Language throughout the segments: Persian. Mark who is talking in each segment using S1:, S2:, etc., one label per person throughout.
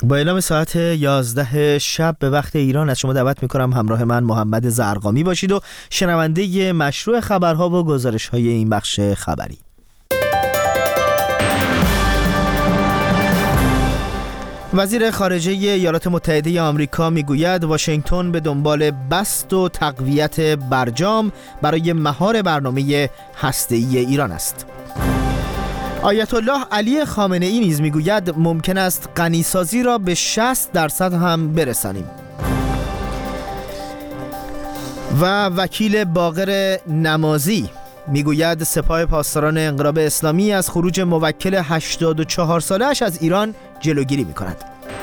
S1: با اعلام ساعت 11 شب به وقت ایران از شما دعوت میکنم همراه من محمد زرقامی باشید و شنونده مشروع خبرها و گزارش‌های این بخش خبری. وزیر خارجه ایالات متحده آمریکا میگوید واشنگتن به دنبال بسط و تقویت برجام برای مهار برنامه هسته‌ای ایران است. آیت الله علی خامنه ای نیز میگوید ممکن است غنیسازی را به 60% هم برسانیم. و وکیل باقر نمازی میگوید سپاه پاسداران انقلاب اسلامی از خروج موکل 84 ساله‌اش از ایران جلوگیری می‌کند.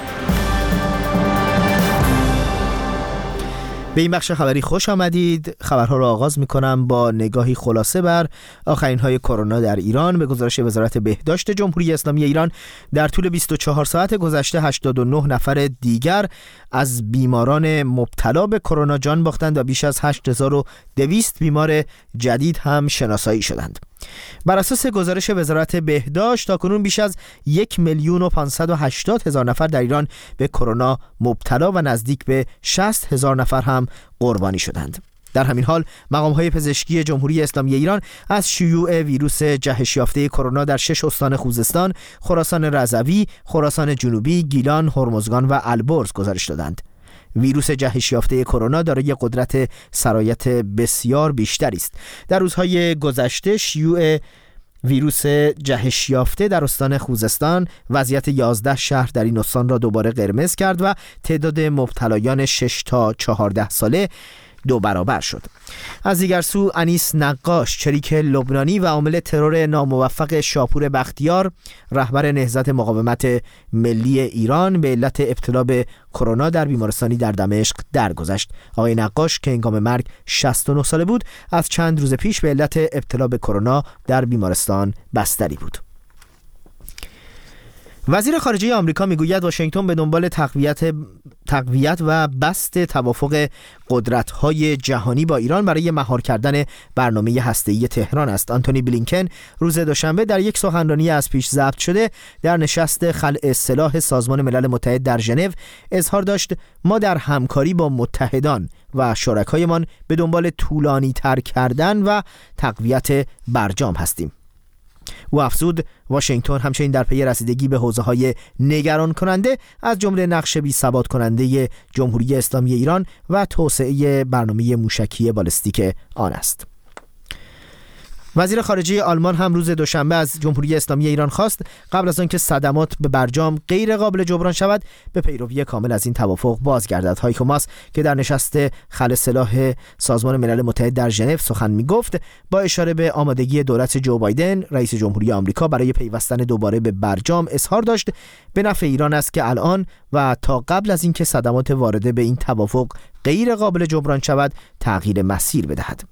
S1: به این بخش خبری خوش آمدید. خبرها را آغاز می‌کنم با نگاهی خلاصه بر آخرین‌های کرونا در ایران. به گزارش وزارت بهداشت جمهوری اسلامی ایران در طول 24 ساعت گذشته 89 نفر دیگر از بیماران مبتلا به کرونا جان باختند و بیش از 8200 بیمار جدید هم شناسایی شدند. بر اساس گزارش وزارت بهداشت تاکنون بیش از 1,580,000 نفر در ایران به کرونا مبتلا و نزدیک به 60,000 نفر هم قربانی شدند. در همین حال مقام‌های پزشکی جمهوری اسلامی ایران از شیوع ویروس جهش یافته کرونا در 6 استان خوزستان، خراسان رضوی، خراسان جنوبی، گیلان، هرمزگان و البرز گزارش دادند. ویروس جهش یافته کرونا دارای قدرت سرایت بسیار بیشتری است. در روزهای گذشته شیوع ویروس جهش یافته در استان خوزستان وضعیت 11 شهر در این استان را دوباره قرمز کرد و تعداد مبتلایان 6 تا 14 ساله 2 برابر شد. از دیگر سو انیس نقاش، چریک لبنانی و عامل ترور ناموفق شاپور بختیار، رهبر نهضت مقاومت ملی ایران، به علت ابتلا به کرونا در بیمارستانی در دمشق درگذشت. آقای نقاش که هنگام مرگ 69 ساله بود، از چند روز پیش به علت ابتلا به کرونا در بیمارستان بستری بود. وزیر خارجه آمریکا میگوید واشنگتن به دنبال تقویت و بسط توافق قدرت‌های جهانی با ایران برای مهار کردن برنامه هسته‌ای تهران است. آنتونی بلینکن روز دوشنبه در یک سخنرانی از پیش ضبط شده در نشست خلع سلاح سازمان ملل متحد در ژنو اظهار داشت ما در همکاری با متحدان و شرکایمان به دنبال طولانی‌تر کردن و تقویت برجام هستیم. او افزود واشنگتن همچنین در پی رسیدگی به حوزه‌های نگران کننده از جمله نقش بی‌ثبات کننده جمهوری اسلامی ایران و توسعه برنامه موشکی بالستیک آن است. وزیر خارجه آلمان هم روز دوشنبه از جمهوری اسلامی ایران خواست قبل از آنکه صدمات به برجام غیر قابل جبران شود به پیروی کامل از این توافق بازگردد. هایکو ماس که در نشست خلع سلاح سازمان ملل متحد در ژنو سخن میگفت با اشاره به آمادگی دولت جو بایدن رئیس جمهوری آمریکا برای پیوستن دوباره به برجام اظهار داشت به نفع ایران است که الان و تا قبل از اینکه صدمات وارده به این توافق غیر قابل جبران شود تغییر مسیر بدهد.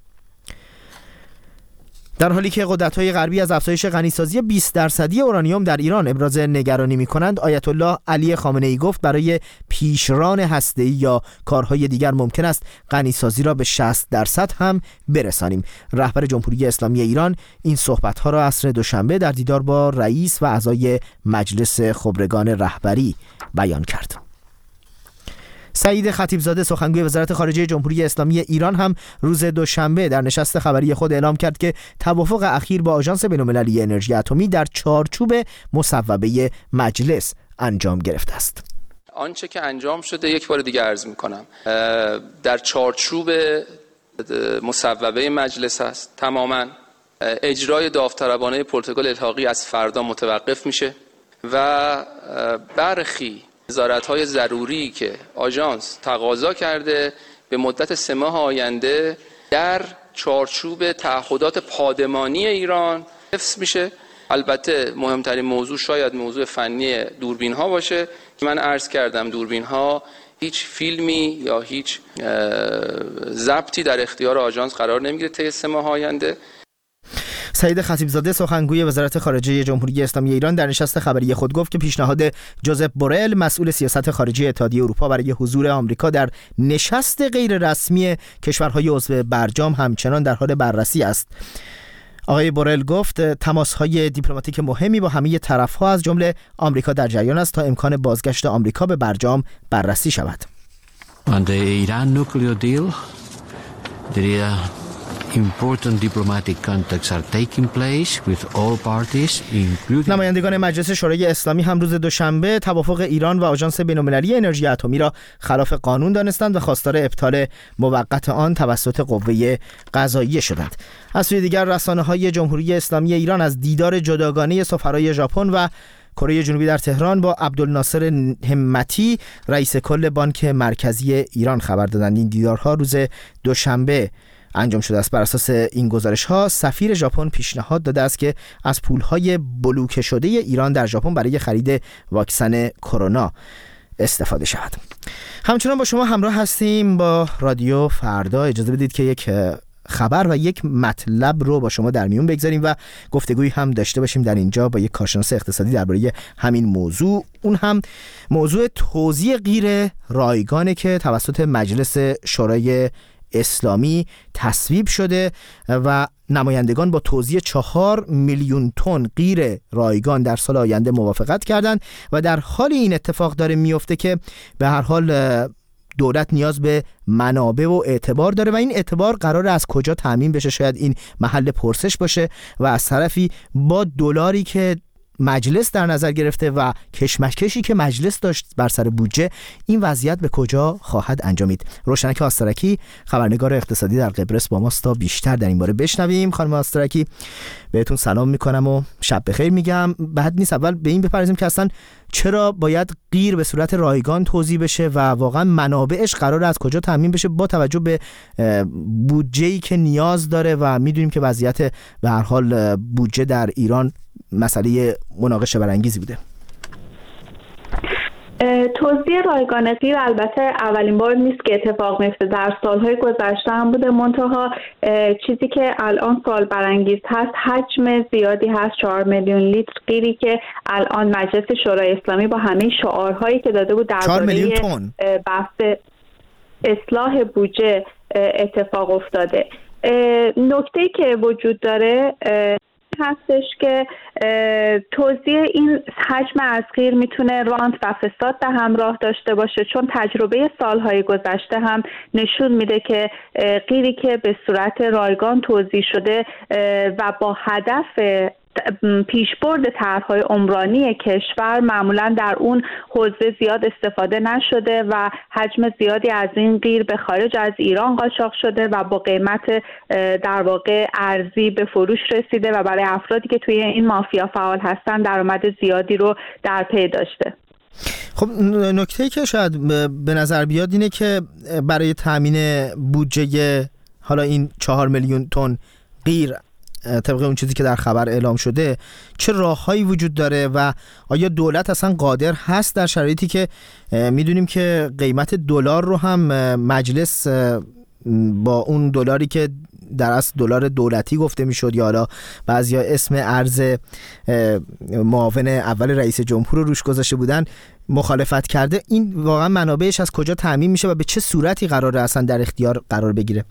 S1: در حالی که قدرت‌های غربی از افزایش غنیسازی 20% اورانیوم در ایران ابراز نگرانی می‌کنند، آیت الله علی خامنه ای گفت برای پیشران هسته‌ای یا کارهای دیگر ممکن است غنیسازی را به 60% هم برسانیم. رهبر جمهوری اسلامی ایران این صحبت‌ها را عصر دوشنبه در دیدار با رئیس و اعضای مجلس خبرگان رهبری بیان کرد. سعید خطیبزاده سخنگوی وزارت خارجه جمهوری اسلامی ایران هم روز دوشنبه در نشست خبری خود اعلام کرد که توافق اخیر با آژانس بین‌المللی انرژی اتمی در چارچوب مصوبه مجلس انجام گرفته است.
S2: آنچه که انجام شده یک بار دیگه عرض می‌کنم در چارچوب مصوبه مجلس است. تماماً اجرای داوطلبانه پروتکل الحاقی از فردا متوقف میشه و برخی نظارت‌های ضروری که آژانس تقاضا کرده به مدت 3 ماه آینده در چارچوب تعهدات پادمانی ایران حفظ میشه. البته مهمترین موضوع شاید موضوع فنی دوربین‌ها باشه که من عرض کردم دوربین‌ها هیچ فیلمی یا هیچ ضبطی در اختیار آژانس قرار نمیگیره طی 3 ماه آینده.
S1: سعید خطیبزاده سخنگوی وزارت خارجه جمهوری اسلامی ایران در نشست خبری خود گفت که پیشنهاد جوزپ بورل مسئول سیاست خارجی اتحادیه اروپا برای حضور آمریکا در نشست غیر رسمی کشورهای عضو برجام همچنان در حال بررسی است. آقای بورل گفت تماس‌های دیپلماتیک مهمی با همه طرف‌ها از جمله آمریکا در جریان است تا امکان بازگشت آمریکا به برجام بررسی شود.
S3: On the Iran nuclear deal, there are important diplomatic contacts are taking place with all parties, including
S1: نمایندگان مجلس شورای اسلامی هم روز دوشنبه توافق ایران و آژانس بین‌المللی انرژی اتمی را خلاف قانون دانستند و خواستار ابطال موقت آن توسط قوه قضاییه شدند. از سوی دیگر رسانه‌های جمهوری اسلامی ایران از دیدار جداگانه سفرای ژاپن و کره جنوبی در تهران با عبدالناصر همتی رئیس کل بانک مرکزی ایران خبر دادند. این دیدارها روز دوشنبه انجام شده است. بر اساس این گزارش‌ها سفیر ژاپن پیشنهاد داده است که از پول‌های بلوکه شده ایران در ژاپن برای خرید واکسن کرونا استفاده شود. همچنان با شما همراه هستیم با رادیو فردا. اجازه بدید که یک خبر و یک مطلب رو با شما در میون بگذاریم و گفتگویی هم داشته باشیم در اینجا با یک کارشناس اقتصادی درباره همین موضوع. اون هم موضوع توزیع غیر رایگانه که توسط مجلس شورای اسلامی تصویب شده و نمایندگان با توزیع 4 میلیون تن غیر رایگان در سال آینده موافقت کردند و در حال این اتفاق داره میفته که به هر حال دولت نیاز به منابع و اعتبار داره و این اعتبار قرار از کجا تامین بشه؟ شاید این محل پرسش باشه. و از طرفی با دلاری که مجلس در نظر گرفته و کشمکشی که مجلس داشت بر سر بودجه، این وضعیت به کجا خواهد انجامید؟ روشنک آسترکی خبرنگار اقتصادی در قبرس با ماست تا بیشتر در این باره بشنویم. خانم آسترکی، بهتون سلام میکنم و شب بخیر میگم. بعد نیست اول به این بپردازیم که اصلا چرا باید غیر به صورت رایگان توزیع بشه و واقعا منابعش قراره از کجا تامین بشه با توجه به بودجه‌ای که نیاز داره و میدونیم که وضعیت به هر حال بودجه در ایران مسئله مناقشه برانگیزی بوده.
S4: توزیع رایگان غیر البته اولین بار نیست که اتفاق میفته، در سالهای گذشته هم بوده. منتها چیزی که الان سوال برانگیز هست حجم زیادی هست، 4 میلیون لیتر غیری که الان مجلس شورای اسلامی با همه شعارهایی که داده بود درباره بحث اصلاح بودجه اتفاق افتاده. نکته‌ای که وجود داره هستش که توزیع این حجم از غیر میتونه رانت و فساد به همراه داشته باشه، چون تجربه سالهای گذشته هم نشون میده که غیری که به صورت رایگان توزیع شده و با هدف پیشبرد طرح‌های عمرانی کشور معمولاً در اون حوزه زیاد استفاده نشده و حجم زیادی از این غیر به خارج از ایران قاچاق شده و با قیمت در واقع ارزی به فروش رسیده و برای افرادی که توی این مافیا فعال هستن درآمد زیادی رو در پی داشته.
S1: خب نکته‌ای که شاید به نظر بیاد اینه که برای تامین بودجه حالا این 4 میلیون تن غیر طبق اون چیزی که در خبر اعلام شده چه راههایی وجود داره و آیا دولت اصلا قادر هست در شرایطی که میدونیم که قیمت دلار رو هم مجلس با اون دلاری که در اصل دلار دولتی گفته میشد یا حالا بعضیا اسم ارز معاون اول رئیس جمهور رو روش گذاشته بودن مخالفت کرده، این واقعا منابعش از کجا تامین میشه و به چه صورتی قراره اصلا در اختیار قرار بگیره؟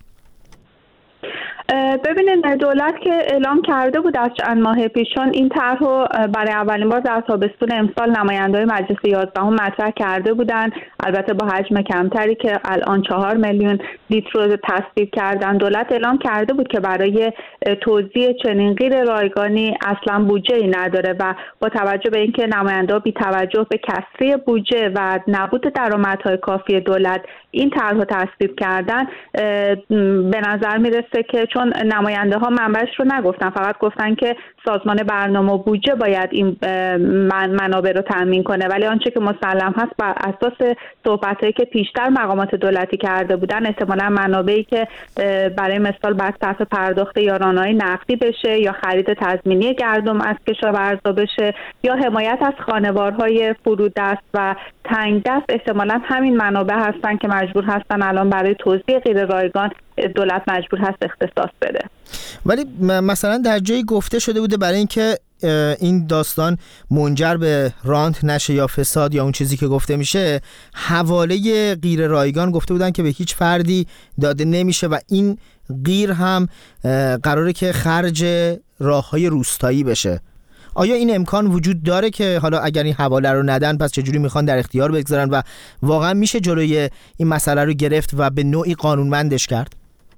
S4: ببینید دولت که اعلام کرده بود از چند ماه پیش، چون این طرح رو برای اولین بار در تابستون امسال نماینده‌های مجلس 11 مطرح کرده بودن، البته با حجم کمتری که الان 4 میلیون لیتر رو تصویب کردن. دولت اعلام کرده بود که برای توزیع چنین غیر رایگانی اصلا بودجه‌ای نداره و با توجه به اینکه نماینده‌ها بی توجه به کسری بودجه و نبود درآمدهای کافی دولت این طرح رو تصویب کردن، به نظر میرسه که چون نماینده ها منبعش رو نگفتن، فقط گفتن که سازمان برنامه و بودجه باید این منابع رو تامین کنه، ولی آنچه که مسلم هست بر اساس صحبتایی که پیشتر مقامات دولتی کرده بودن احتمالاً منابعی که برای مثال بعد صرف پرداخت یا راهنمایی نقدی بشه یا خرید تضمینی گندم از کشاورزا بشه یا حمایت از خانوارهای فرودست و تنگ دست، احتمالاً همین منابع هستن که مجبور هستن الان برای توزیع غیر رایگان دولت مجبور هست اختصاص بده.
S1: ولی مثلا در جایی گفته شده بوده برای اینکه این داستان منجر به رانت نشه یا فساد یا اون چیزی که گفته میشه، حواله غیر رایگان گفته بودن که به هیچ فردی داده نمیشه و این غیر هم قراره که خرج راههای روستایی بشه. آیا این امکان وجود داره که حالا اگر این حواله رو ندن پس چجوری میخوان در اختیار بگذارن و واقعا میشه جلوی این مسئله رو گرفت و به نوعی قانونمندش کرد؟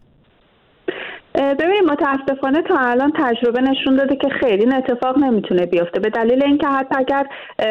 S4: ببینید متاسفانه تا الان تجربه نشون داده که خیلی این اتفاق نمیتونه بیفته، به دلیل اینکه حتی اگر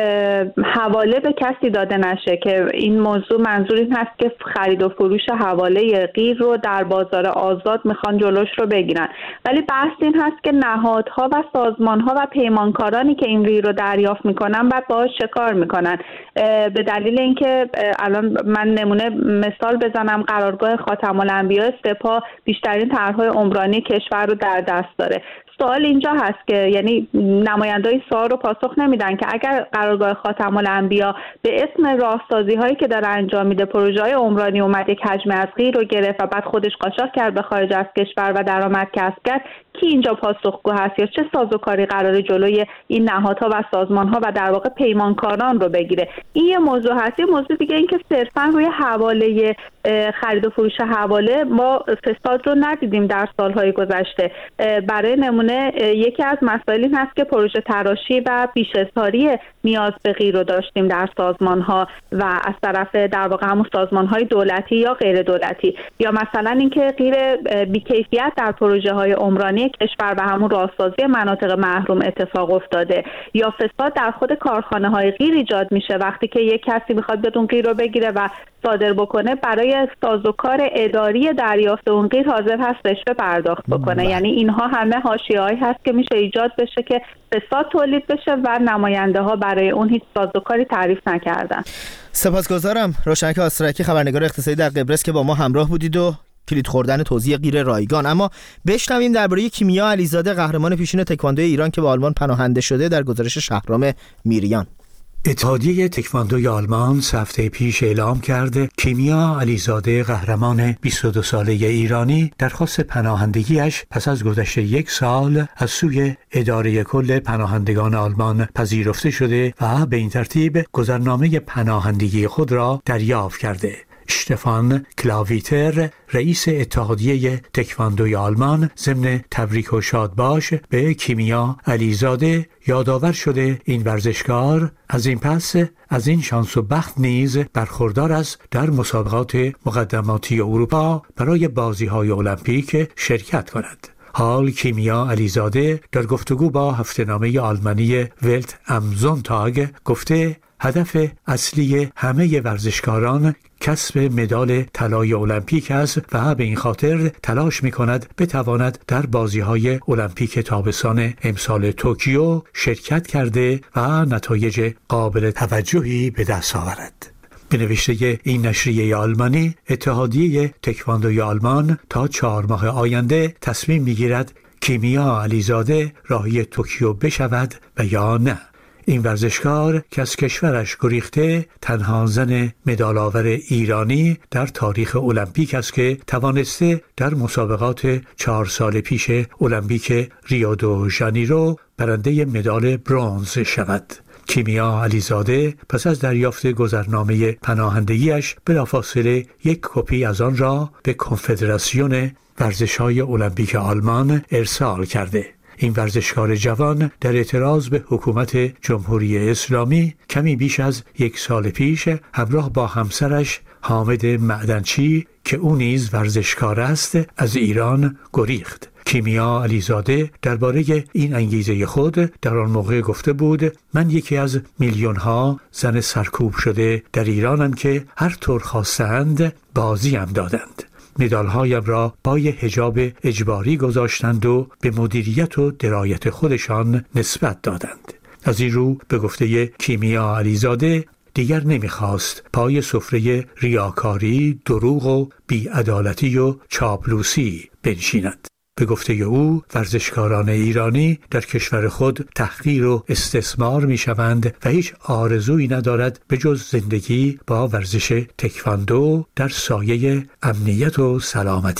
S4: حواله به کسی داده نشه که این موضوع منظور این هست که خرید و فروش حواله غیر رو در بازار آزاد میخوان جلوش رو بگیرن، ولی بحث این هست که نهادها و سازمانها و پیمانکارانی که این غیر رو دریافت میکنن بعد باهاش چه کار میکنن. به دلیل اینکه الان من نمونه مثال بزنم، قرارگاه خاتم الانبیاء سپاه بیشترین طرح‌های عمرانی کشور رو در دست داره. سوال اینجا هست که یعنی نماینده‌های سوال رو پاسخ نمیدن که اگر قرارگاه خاتم الانبیاء به اسم راهسازی هایی که داره انجام میده پروژه های عمرانی اومد یک حجم از غیر رو گرفت و بعد خودش قاچاق کرد به خارج از کشور و درآمد کسب کرد، کی اینجا پاسخگو هست یا چه سازوکاری قراره جلوی این نهادها و سازمانها و در واقع پیمانکاران رو بگیره؟ این یه موضوع هست. یه موضوع دیگه این که صرفا روی حواله خرید و فروش حواله ما فساد رو ندیدیم در سالهای گذشته. برای نمونه یکی از مسائل این هست که پروژه تراشی و پیش‌اظهاری نیاز به غیر رو داشتیم در سازمان‌ها و از طرف در واقع همون سازمان‌های دولتی یا غیر دولتی، یا مثلا اینکه غیر بی‌کیفیت در پروژه‌های عمرانی کشور و همون راهسازی مناطق محروم اتفاق افتاده، یا فساد در خود کارخانه‌های غیر ایجاد میشه وقتی که یک کسی میخواد بدون غیر رو بگیره و صادر بکنه، برای سازوکار اداری دریافت اون غیر حاضر هست رشوه پرداخت بکنه. یعنی اینها همه حاشیه‌هایی هست که میشه ایجاد بشه که فساد تولید بشه و نماینده ها برای اون هیچ سازوکاری تعریف نکردن.
S1: سپاسگزارم روشنک آسترکی، خبرنگار اقتصادی در قبرس، که با ما همراه بودید و کلید خوردن توزیع غیر رایگان. اما بشنویم درباره کیمیا علیزاده، قهرمان پیشین تکواندو ایران که به آلمان پناهنده شده، در گزارش شهرام میریان.
S5: اتحادیه تکواندوی آلمان هفته پیش اعلام کرده کیمیا علیزاده، قهرمان 22 ساله ایرانی، درخواست پناهندگیش پس از گذشت 1 سال از سوی اداره کل پناهندگان آلمان پذیرفته شده و به این ترتیب گذرنامه پناهندگی خود را دریافت کرده. اشتفان کلاویتر، رئیس اتحادیه تکواندوی آلمان، ضمن تبریک و شادباش به کیمیا علیزاده یادآور شده این ورزشکار از این پس از این شانس و بخت نیز برخوردار است در مسابقات مقدماتی اروپا برای بازی‌های المپیک شرکت کند. حال کیمیا علیزاده در گفتگو با هفته‌نامه آلمانی ولت ام زونتاگ گفته هدف اصلی همه ورزشکاران کسب مدال طلای المپیک است و به این خاطر تلاش می‌کند بتواند در بازی‌های المپیک تابستان امسال توکیو شرکت کرده و نتایج قابل توجهی به دست آورد. به نوشته این نشریه آلمانی، اتحادیه تکواندوی آلمان تا 4 ماه آینده تصمیم می‌گیرد کیمیا علیزاده راهی توکیو بشود و یا نه. این ورزشکار که از کشورش گریخته تنها زن مدال‌آور ایرانی در تاریخ المپیک است که توانسته در مسابقات 4 سال پیش المپیک ریو دو ژانیرو برنده مدال برنز شود. کیمیا علیزاده پس از دریافت گذرنامه پناهندگیش بلافاصله 1 کپی از آن را به کنفدراسیون ورزش‌های المپیک آلمان ارسال کرده. این ورزشکار جوان در اعتراض به حکومت جمهوری اسلامی کمی بیش از 1 سال پیش همراه با همسرش حامد معدنچی که او نیز ورزشکار است از ایران گریخت. کیمیا علیزاده درباره این انگیزه خود در آن موقع گفته بود: من یکی از میلیون‌ها زن سرکوب شده در ایرانم که هر طور خواستند بازیم دادند. مدال‌هایم را پای حجاب اجباری گذاشتند و به مدیریت و درایت خودشان نسبت دادند. از این رو به گفته کیمیا علیزاده دیگر نمیخواست پای سفره ریاکاری، دروغ و بی‌عدالتی و چاپلوسی بنشیند. به گفته او ورزشکاران ایرانی در کشور خود تحقیر و استثمار میشوند و هیچ آرزویی ندارد به جز زندگی با ورزش تکواندو در سایه امنیت و سلامتی.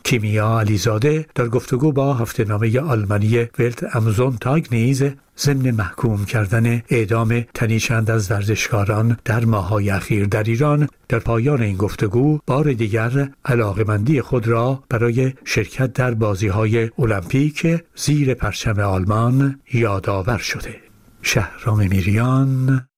S5: کیمیا علیزاده در گفتگو با هفته‌نامه آلمانی ولت ام سونتاگ نیز ضمن محکوم کردن اعدام تنی چند از ورزشکاران در ماه‌های اخیر در ایران در پایان این گفتگو بار دیگر علاقه‌مندی خود را برای شرکت در بازی‌های المپیک زیر پرچم آلمان یادآور شده. شهرام میریان،